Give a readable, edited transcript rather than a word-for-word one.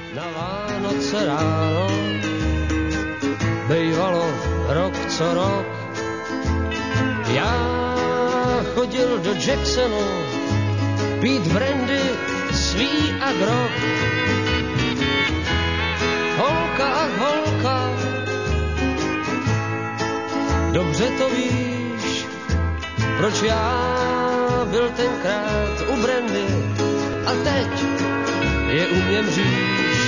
Na Vánoce ráno bejvalo rok co rok. Já chodil do Jacksonu pít brandy svý a grog. Holka ach holka, dobře to víš, proč já byl tenkrát u brandy a teď je u mě mříž.